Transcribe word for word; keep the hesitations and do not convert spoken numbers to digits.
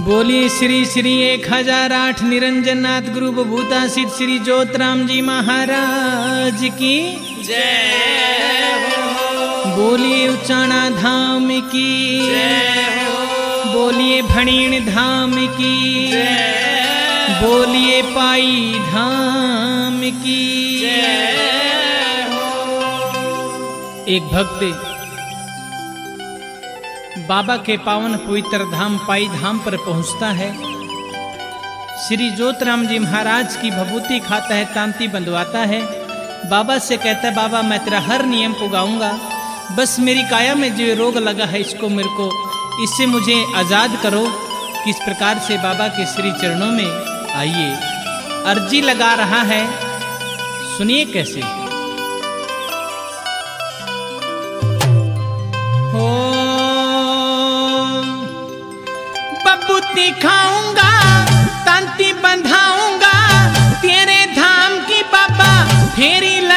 बोलिए श्री श्री एक हजार आठ निरंजन नाथ गुरु बभूता सिद्ध श्री ज्योतराम जी महाराज की जय हो। बोलिए उचाणा धाम की जय हो। बोलिए भणीण धाम की जय हो। बोलिए पाई धाम की जय हो। एक भक्त बाबा के पावन पवित्र धाम पाई धाम पर पहुंचता है। श्री ज्योतराम जी महाराज की भभूति खाता है, तांती बंधवाता है। बाबा से कहता है, बाबा मैं तेरा हर नियम पुगाऊंगा, बस मेरी काया में जो रोग लगा है इसको मेरे को इससे मुझे आज़ाद करो। किस प्रकार से बाबा के श्री चरणों में आइए अर्जी लगा रहा है, सुनिए कैसे। हो बबूती खाऊंगा, तांती बंधाऊंगा, तेरे धाम की बाबा फेरी